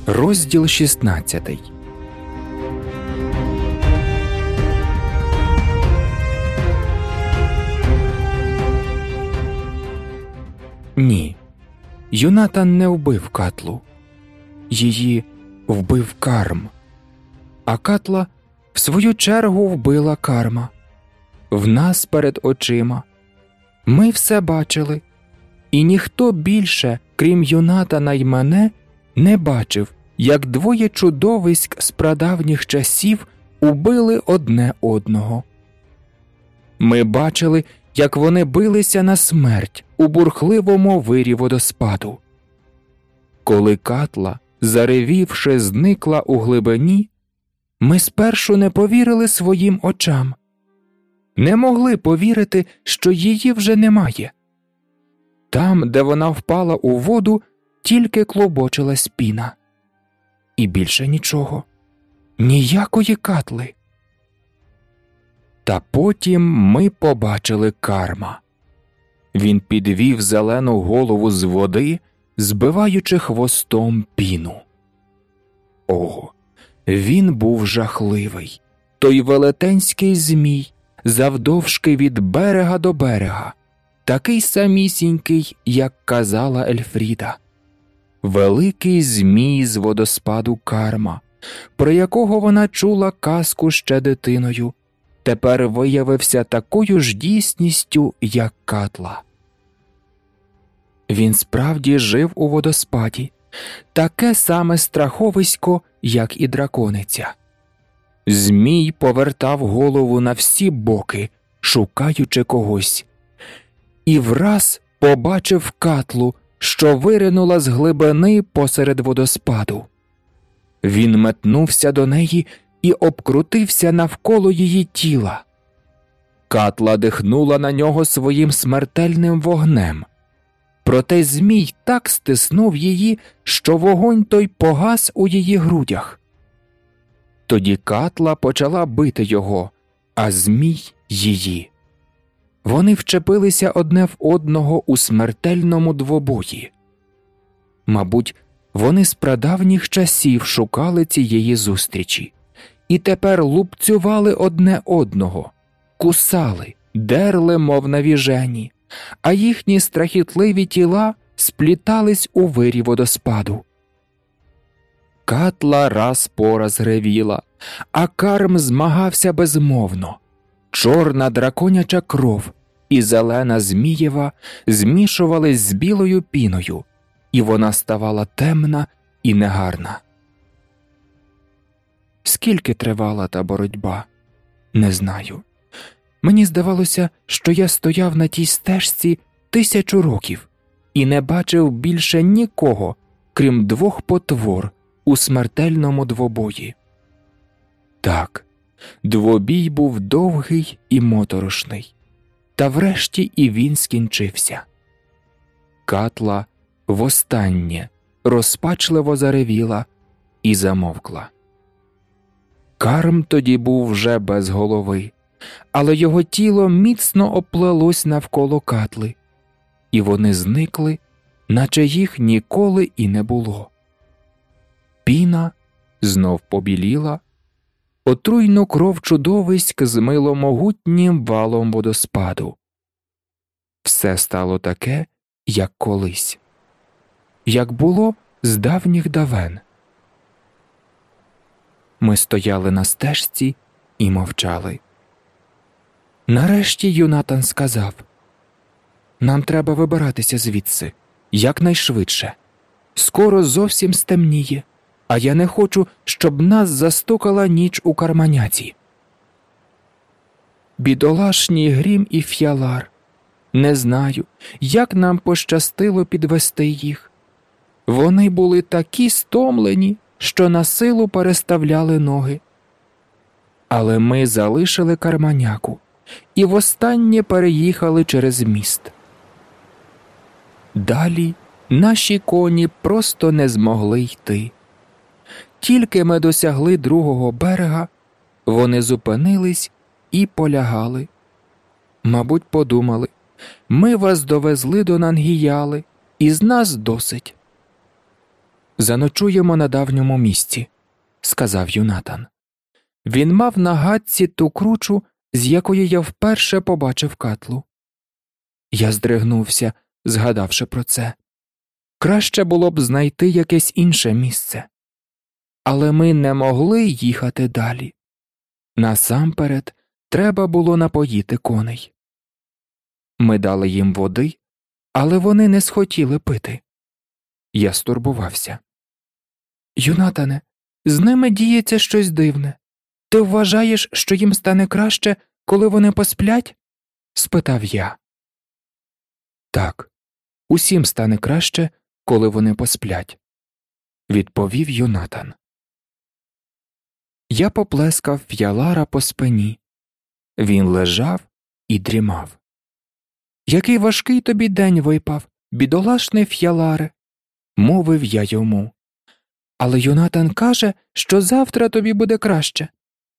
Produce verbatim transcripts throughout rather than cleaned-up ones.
Розділ шістнадцятий. Ні, Юнатан не вбив Катлу. Її вбив Карм. А Катла, в свою чергу, вбила Карма. В нас перед очима. Ми все бачили. І ніхто більше, крім Юнатана й мене, не бачив, як двоє чудовиськ з прадавніх часів убили одне одного. Ми бачили, як вони билися на смерть у бурхливому вирі водоспаду. Коли Катла, заревівши, зникла у глибині, ми спершу не повірили своїм очам. Не могли повірити, що її вже немає. Там, де вона впала у воду, тільки клобочилась піна. І більше нічого. Ніякої Катли. Та потім ми побачили Карма. Він підвів зелену голову з води, збиваючи хвостом піну. О, він був жахливий. Той велетенський змій, завдовжки від берега до берега, такий самісінький, як казала Ельфріда. Великий змій з водоспаду Карма, про якого вона чула казку ще дитиною, тепер виявився такою ж дійсністю, як Катла. Він справді жив у водоспаді, таке саме страховисько, як і дракониця. Змій повертав голову на всі боки, шукаючи когось, і враз побачив Катлу, що виринула з глибини посеред водоспаду. Він метнувся до неї і обкрутився навколо її тіла. Катла дихнула на нього своїм смертельним вогнем. Проте змій так стиснув її, що вогонь той погас у її грудях. Тоді Катла почала бити його, а змій – її. Вони вчепилися одне в одного у смертельному двобої. Мабуть, вони з прадавніх часів шукали цієї зустрічі і тепер лупцювали одне одного, кусали, дерли, мов навіжені, а їхні страхітливі тіла сплітались у вирі водоспаду. Катла раз по раз ревіла, а Карм змагався безмовно. Чорна драконяча кров і зелена змієва змішувались з білою піною, і вона ставала темна і негарна. Скільки тривала та боротьба? Не знаю. Мені здавалося, що я стояв на тій стежці тисячу років і не бачив більше нікого, крім двох потвор у смертельному двобої. Так, двобій був довгий і моторошний, та врешті і він скінчився. Катла востаннє розпачливо заревіла і замовкла. Карм тоді був вже без голови, але його тіло міцно оплелось навколо Катли, і вони зникли, наче їх ніколи і не було. Піна знов побіліла, отруйну кров чудовиськ змило могутнім валом водоспаду. Все стало таке, як колись, як було з давніх давен. Ми стояли на стежці і мовчали. Нарешті Юнатан сказав: «Нам треба вибиратися звідси, якнайшвидше. Скоро зовсім стемніє, а я не хочу, щоб нас застукала ніч у Карманяці». Бідолашні Грім і Ф'ялар. Не знаю, як нам пощастило підвести їх. Вони були такі стомлені, що на силу переставляли ноги. Але ми залишили Карманяку і востаннє переїхали через міст. Далі наші коні просто не змогли йти. Тільки ми досягли другого берега, вони зупинились і полягали. Мабуть, подумали: ми вас довезли до Нангіяли, і з нас досить. Заночуємо на давньому місці, сказав Юнатан. Він мав на гадці ту кручу, з якої я вперше побачив Катлу. Я здригнувся, згадавши про це. Краще було б знайти якесь інше місце. Але ми не могли їхати далі. Насамперед, треба було напоїти коней. Ми дали їм води, але вони не схотіли пити. Я стурбувався. Юнатане, з ними діється щось дивне. Ти вважаєш, що їм стане краще, коли вони посплять? Спитав я. Так, усім стане краще, коли вони посплять, відповів Юнатан. Я поплескав Ф'ялара по спині. Він лежав і дрімав. Який важкий тобі день випав, бідолашний Ф'яларе, мовив я йому. Але Юнатан каже, що завтра тобі буде краще.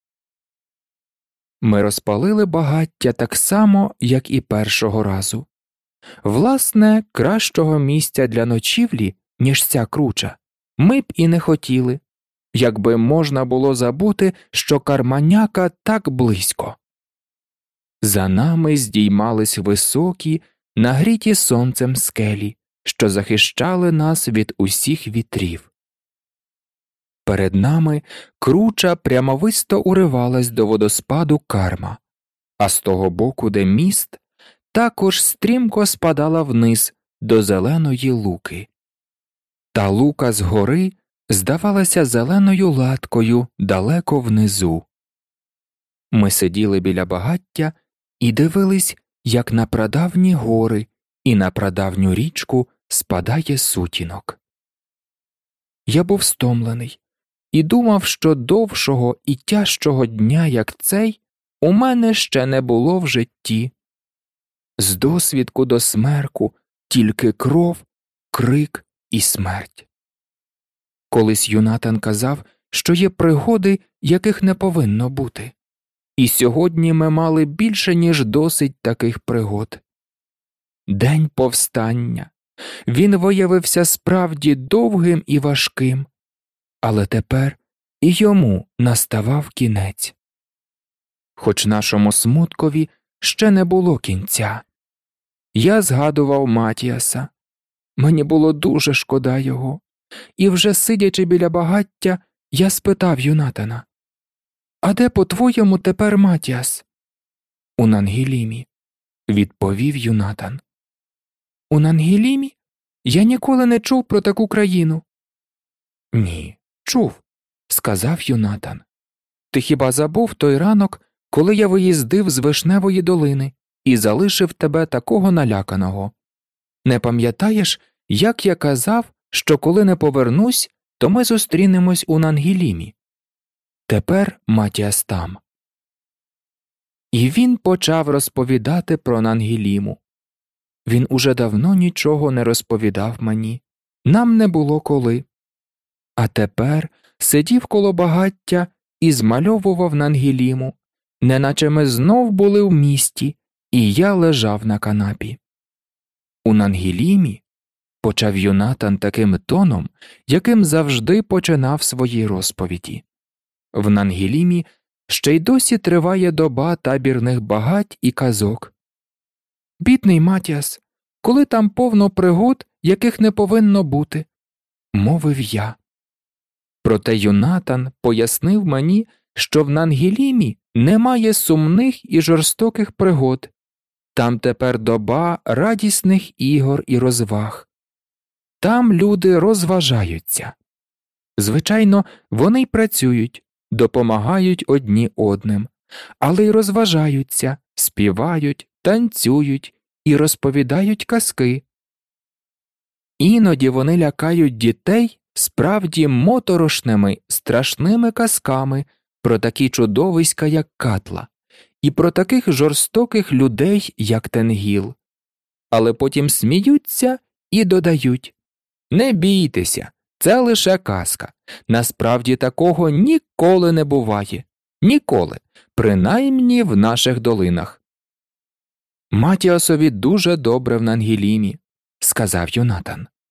Ми розпалили багаття так само, як і першого разу. Власне, кращого місця для ночівлі, ніж ця круча, ми б і не хотіли, якби можна було забути, що Карманяка так близько. За нами здіймались високі, нагріті сонцем скелі, що захищали нас від усіх вітрів. Перед нами круча прямовисто уривалась до водоспаду Карма, а з того боку, де міст, також стрімко спадала вниз до зеленої луки. Та лука згори здавалася зеленою латкою далеко внизу. Ми сиділи біля багаття і дивились, як на прадавні гори і на прадавню річку спадає сутінок. Я був стомлений і думав, що довшого і тяжчого дня, як цей, у мене ще не було в житті. З досвідку до смерку тільки кров, крик і смерть. Колись Юнатан казав, що є пригоди, яких не повинно бути. І сьогодні ми мали більше, ніж досить таких пригод. День повстання. Він виявився справді довгим і важким, але тепер і йому наставав кінець. Хоч нашому смуткові ще не було кінця. Я згадував Матіаса. Мені було дуже шкода його. І вже сидячи біля багаття, я спитав Юнатана: «А де, по-твоєму, тепер Матіас?» «У Нангілімі», – відповів Юнатан. «У Нангілімі? Я ніколи не чув про таку країну». «Ні, чув», – сказав Юнатан. «Ти хіба забув той ранок, коли я виїздив з Вишневої долини і залишив тебе такого наляканого? Не пам'ятаєш, як я казав, що коли не повернусь, то ми зустрінемось у Нангілімі? Тепер Матіас там». І він почав розповідати про Нангіліму. Він уже давно нічого не розповідав мені, нам не було коли. А тепер сидів коло багаття і змальовував Нангіліму, неначе ми знов були в місті, і я лежав на канапі. «У Нангілімі», – почав Юнатан таким тоном, яким завжди починав свої розповіді. «В Нангілімі ще й досі триває доба табірних багать і казок. Бідний Матіас, коли там повно пригод, яких не повинно бути», – мовив я. Проте Юнатан пояснив мені, що в Нангілімі немає сумних і жорстоких пригод. Там тепер доба радісних ігор і розваг. Там люди розважаються. Звичайно, вони й працюють, допомагають одні одним, але й розважаються, співають, танцюють і розповідають казки. Іноді вони лякають дітей справді моторошними, страшними казками про такі чудовиська, як Катла, і про таких жорстоких людей, як Тенгіл. Але потім сміються і додають: «Не бійтеся, це лише казка. Насправді такого ніколи не буває. Ніколи. Принаймні в наших долинах». «Матіасові дуже добре в Нангілімі», – сказав Юнатан.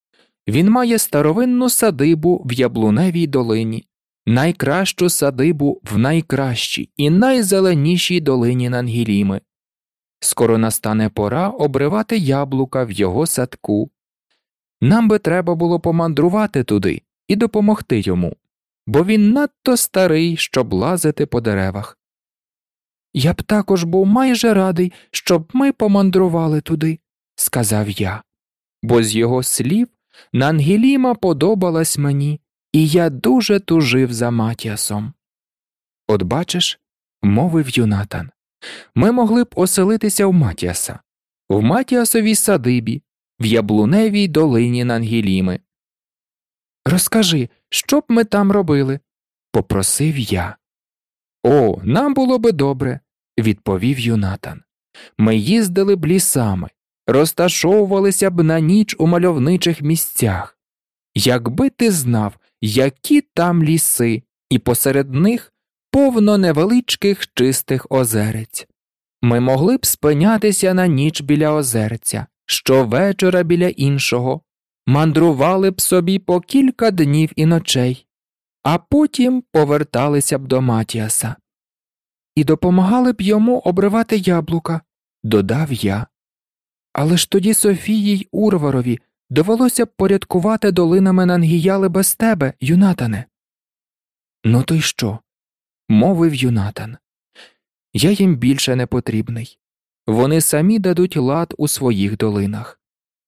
Він має старовинну садибу в Яблуневій долині, найкращу садибу в найкращій і найзеленішій долині Нангіліми. Скоро настане пора обривати яблука в його садку. Нам би треба було помандрувати туди і допомогти йому, бо він надто старий, щоб лазити по деревах. Я б також був майже радий, щоб ми помандрували туди, сказав я, бо з його слів Нангіліма подобалась мені, і я дуже тужив за Матіасом. От бачиш, мовив Юнатан, ми могли б оселитися в Матіаса, в Матіасовій садибі, в Яблуневій долині Нангіліми. Розкажи, що б ми там робили? Попросив я. О, нам було би добре, відповів Юнатан. Ми їздили б лісами, розташовувалися б на ніч у мальовничих місцях. Якби ти знав, які там ліси, і посеред них повно невеличких чистих озерець. Ми могли б спинятися на ніч біля озерця, щовечора біля іншого, мандрували б собі по кілька днів і ночей, а потім поверталися б до Матіаса. І допомагали б йому обривати яблука, додав я. Але ж тоді Софії й Урварові довелося б порядкувати долинами Нангіяли без тебе, Юнатане. Ну то й що? Мовив Юнатан. Я їм більше не потрібний. Вони самі дадуть лад у своїх долинах.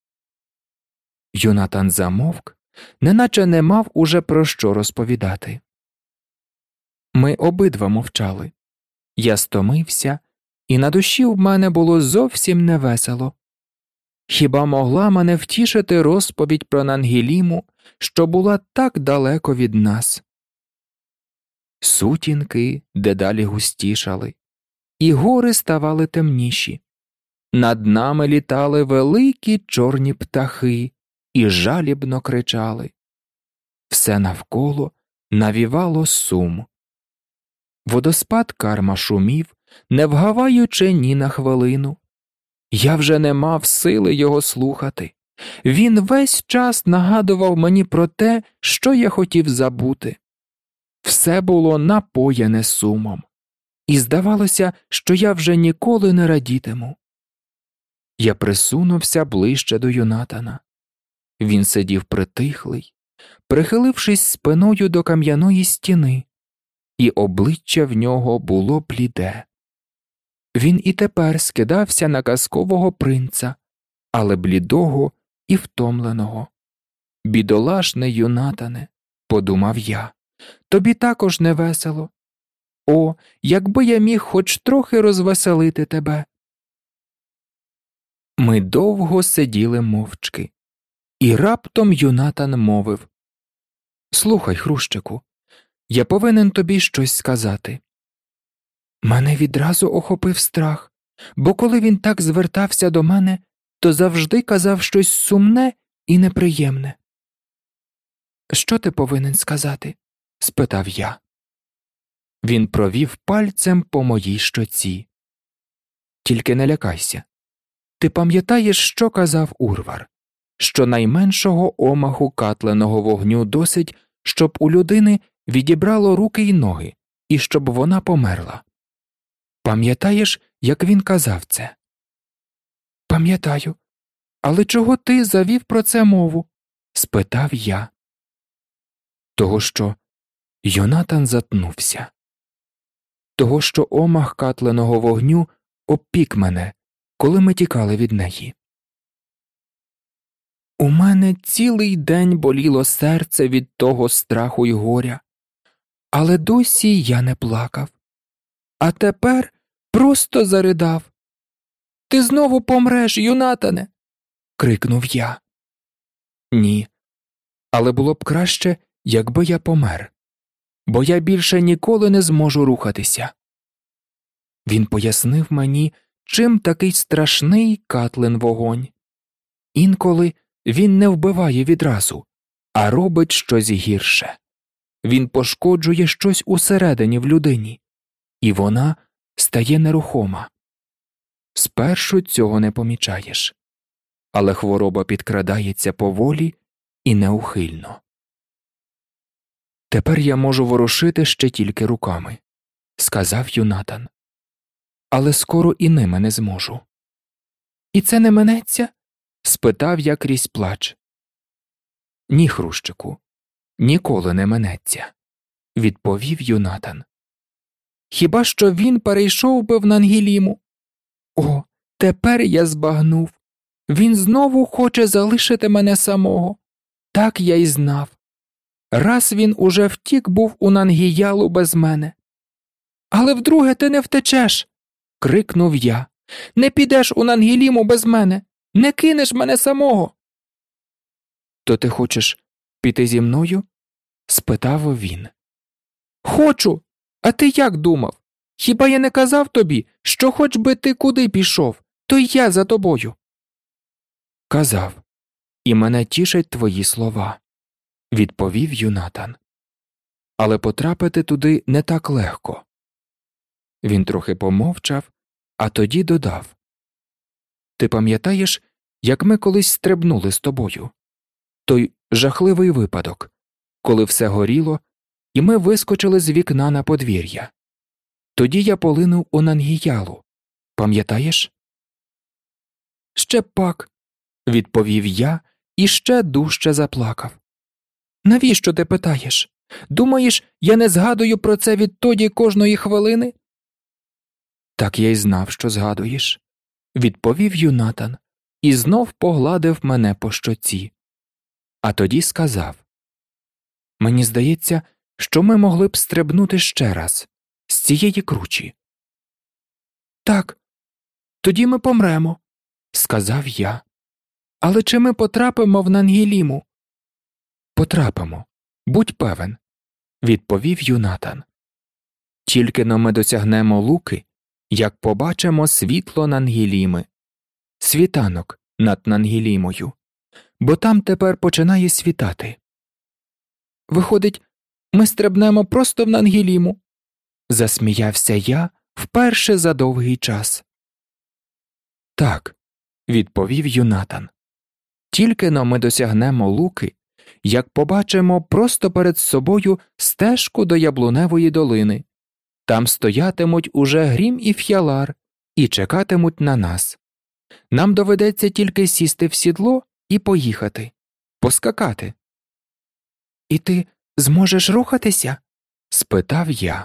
Юнатан замовк, неначе не мав уже про що розповідати. Ми обидва мовчали. Я стомився, і на душі в мене було зовсім невесело. Хіба могла мене втішити розповідь про Нангіліму, що була так далеко від нас? Сутінки дедалі густішали, і гори ставали темніші. Над нами літали великі чорні птахи і жалібно кричали. Все навколо навівало сум. Водоспад Карма шумів, не вгаваючи ні на хвилину. Я вже не мав сили його слухати. Він весь час нагадував мені про те, що я хотів забути. Все було напоєне сумом. І здавалося, що я вже ніколи не радітиму. Я присунувся ближче до Юнатана. Він сидів притихлий, прихилившись спиною до кам'яної стіни, і обличчя в нього було бліде. Він і тепер скидався на казкового принца, але блідого і втомленого. Бідолашний Юнатане, подумав я, тобі також не весело. О, якби я міг хоч трохи розвеселити тебе. Ми довго сиділи мовчки, і раптом Юнатан мовив: «Слухай, Хрущику, я повинен тобі щось сказати». Мене відразу охопив страх, бо коли він так звертався до мене, то завжди казав щось сумне і неприємне. «Що ти повинен сказати?» – спитав я. Він провів пальцем по моїй щоці. «Тільки не лякайся. Ти пам'ятаєш, що казав Урвар? Що найменшого омаху катленого вогню досить, щоб у людини відібрало руки й ноги, і щоб вона померла. Пам'ятаєш, як він казав це?» «Пам'ятаю. Але чого ти завів про це мову?» – спитав я. Того, що Юнатан затнувся. Того, що омах катленого вогню обпік мене, коли ми тікали від неї. У мене цілий день боліло серце від того страху й горя, але досі я не плакав. А тепер просто заридав. «Ти знову помреш, Юнатане!» – крикнув я. Ні, але було б краще, якби я помер, бо я більше ніколи не зможу рухатися. Він пояснив мені, чим такий страшний катлен вогонь. Інколи він не вбиває відразу, а робить щось гірше. Він пошкоджує щось усередині в людині, і вона стає нерухома. Спершу цього не помічаєш, але хвороба підкрадається поволі і неухильно. «Тепер я можу ворушити ще тільки руками», – сказав Юнатан. «Але скоро і ними не зможу». «І це не минеться?» – спитав я крізь плач. «Ні, Хрущику, ніколи не минеться», – відповів Юнатан. «Хіба що він перейшов би в Нангіліму? О, тепер я збагнув. Він знову хоче залишити мене самого. Так я й знав. Раз він уже втік був у Нангіялу без мене. Але вдруге ти не втечеш!» – крикнув я. «Не підеш у Нангіліму без мене! Не кинеш мене самого!» «То ти хочеш піти зі мною?» – спитав він. «Хочу! А ти як думав? Хіба я не казав тобі, що хоч би ти куди пішов, то й я за тобою?» «Казав, і мене тішать твої слова», – відповів Юнатан. «Але потрапити туди не так легко». Він трохи помовчав, а тоді додав. «Ти пам'ятаєш, як ми колись стрибнули з тобою? Той жахливий випадок, коли все горіло, і ми вискочили з вікна на подвір'я. Тоді я полинув у Нангіялу. Пам'ятаєш?» «Ще пак», – відповів я і ще дужче заплакав. «Навіщо ти питаєш? Думаєш, я не згадую про це відтоді кожної хвилини?» «Так я й знав, що згадуєш», – відповів Юнатан і знов погладив мене по щоці. А тоді сказав: «Мені здається, що ми могли б стрибнути ще раз, з цієї кручі». «Так, тоді ми помремо», – сказав я. «Але чи ми потрапимо в Нангіліму?» «Потрапимо, будь певен», – відповів Юнатан. «Тільки-но ми досягнемо луки, як побачимо світло Нангіліми, світанок над Нангілімою, бо там тепер починає світати». «Виходить, ми стрибнемо просто в Нангіліму?» – засміявся я вперше за довгий час. «Так», – відповів Юнатан. «Тільки-но ми досягнемо луки, як побачимо просто перед собою стежку до Яблуневої долини. Там стоятимуть уже Грім і Ф'ялар і чекатимуть на нас. Нам доведеться тільки сісти в сідло і поїхати, поскакати». «І ти зможеш рухатися?» – спитав я.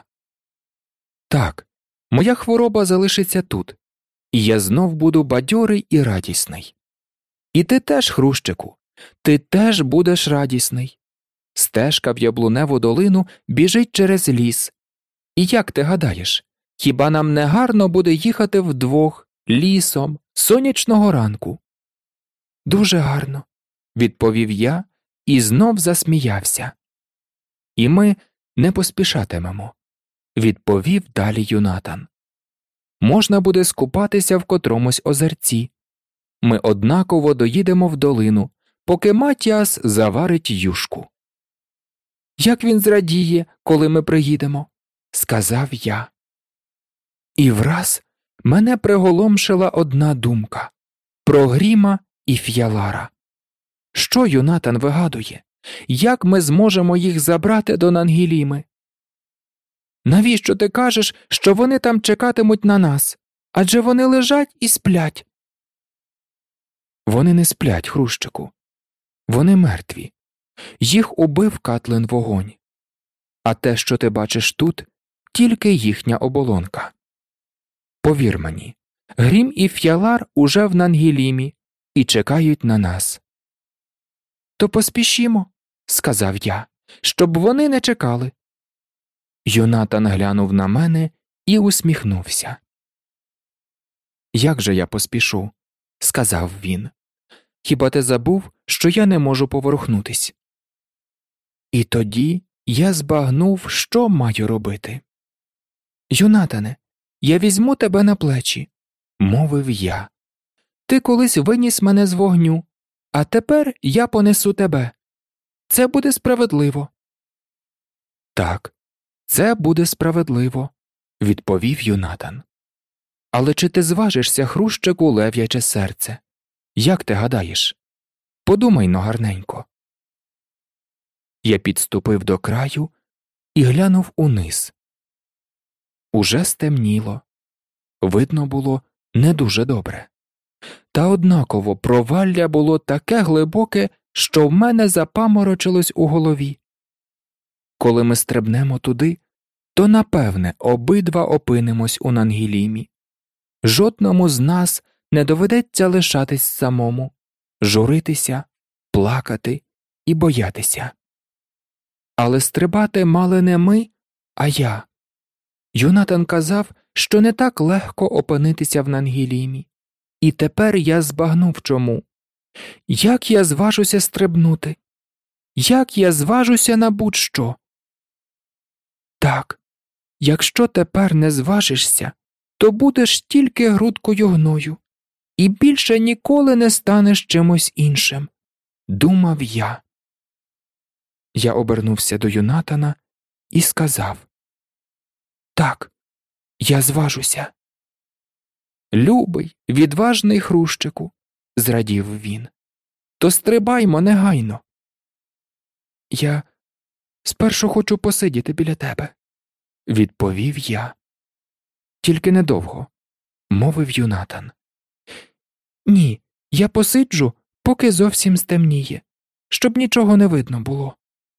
«Так, моя хвороба залишиться тут, і я знов буду бадьорий і радісний. І ти теж, Хрущику, ти теж будеш радісний. Стежка в Яблуневу долину біжить через ліс. І як ти гадаєш, хіба нам не гарно буде їхати вдвох, лісом, сонячного ранку?» «Дуже гарно», – відповів я і знов засміявся. «І ми не поспішатимемо», – відповів далі Юнатан. «Можна буде скупатися в котромусь озерці. Ми однаково доїдемо в долину, поки Матіас заварить юшку». «Як він зрадіє, коли ми приїдемо», – сказав я. І враз мене приголомшила одна думка – про Гріма і Ф'ялара. Що Юнатан вигадує? Як ми зможемо їх забрати до Нангіліми? «Навіщо ти кажеш, що вони там чекатимуть на нас? Адже вони лежать і сплять». «Вони не сплять, Хрущику. Вони мертві. Їх убив Катлин вогонь. А те, що ти бачиш тут, тільки їхня оболонка. Повір мені, Грім і Ф'ялар уже в Нангілімі і чекають на нас». «То поспішімо», – сказав я, – «щоб вони не чекали». Юнатан глянув на мене і усміхнувся. «Як же я поспішу?» – сказав він. «Хіба ти забув, що я не можу поворухнутись?» І тоді я збагнув, що маю робити. «Юнатане, я візьму тебе на плечі», – мовив я. «Ти колись виніс мене з вогню, а тепер я понесу тебе. Це буде справедливо». «Так, це буде справедливо», – відповів Юнатан. «Але чи ти зважишся, Хрущику, лев'яче серце? Як ти гадаєш? Подумай-но гарненько. Я підступив до краю і глянув униз. Уже стемніло. Видно було не дуже добре. Та однаково провалля було таке глибоке, що в мене запаморочилось у голові. Коли ми стрибнемо туди, то, напевне, обидва опинимось у Нангілімі. Жодному з нас не доведеться лишатись самому, журитися, плакати і боятися. Але стрибати мали не ми, а я. Йонатан казав, що не так легко опинитися в Нангілімі. І тепер я збагнув чому. Як я зважуся стрибнути? Як я зважуся на будь-що? Так, якщо тепер не зважишся, то будеш тільки грудкою гною, і більше ніколи не станеш чимось іншим, думав я. Я обернувся до Йонатана і сказав: так, я зважуся. Любий, відважний хрущику, зрадів він, то стрибаймо негайно. Я спершу хочу посидіти біля тебе, відповів я. Тільки недовго, мовив Йонатан. Ні, я посиджу, поки зовсім стемніє, щоб нічого не видно було.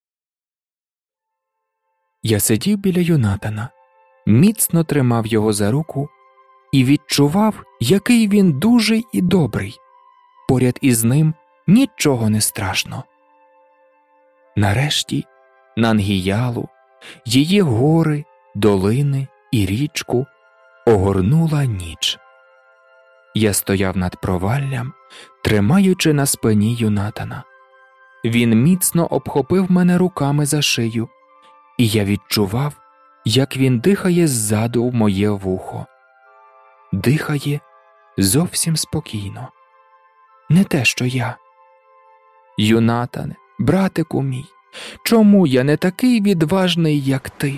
Я сидів біля Йонатана, міцно тримав його за руку і відчував, який він дужий і добрий. Поряд із ним нічого не страшно. Нарешті Нангіялу, її гори, долини і річку огорнула ніч. Я стояв над проваллям, тримаючи на спині Йонатана. Він міцно обхопив мене руками за шию, і я відчував, як він дихає ззаду в моє вухо. Дихає зовсім спокійно. Не те, що я. Йонатане, братику мій, чому я не такий відважний, як ти?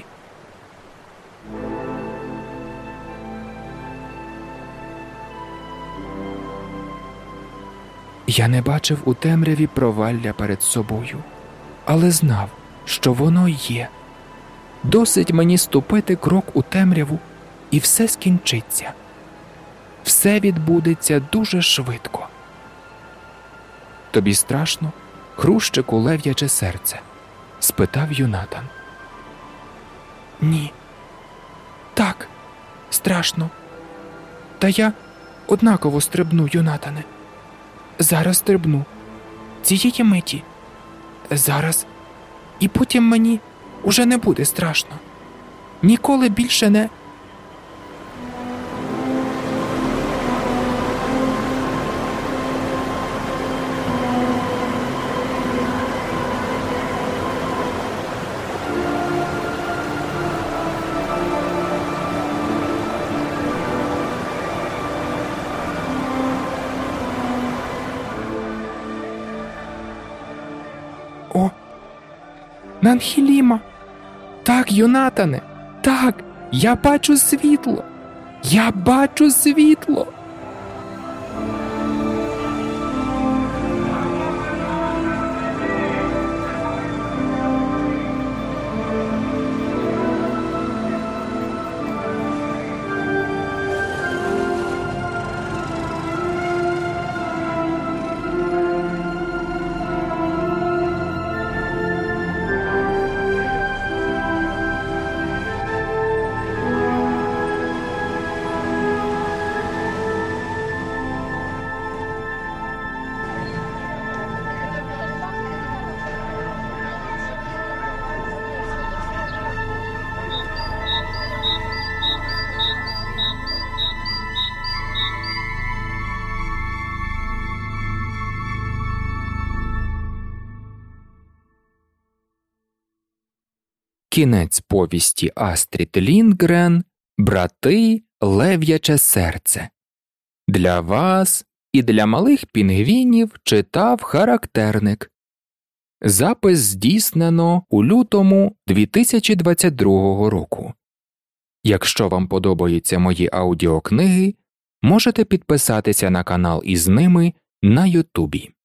Я не бачив у темряві провалля перед собою, але знав, що воно є. Досить мені ступити крок у темряву, і все скінчиться. Все відбудеться дуже швидко. Тобі страшно, хрущику лев'яче серце? Спитав Йонатан. Ні. Так, страшно. Та я однаково стрибну, Йонатане. Зараз стрибну. Цієї миті. Зараз. І потім мені уже не буде страшно. Ніколи більше не... О, Нангіліма! Так, Йонатане, так, я бачу світло! Я бачу світло! Кінець повісті Астрід Ліндгрен «Брати, лев'яче серце». Для вас і для малих пінгвінів читав характерник. Запис здійснено у лютому дві тисячі двадцять другого року. Якщо вам подобаються мої аудіокниги, можете підписатися на канал із ними на Ютубі.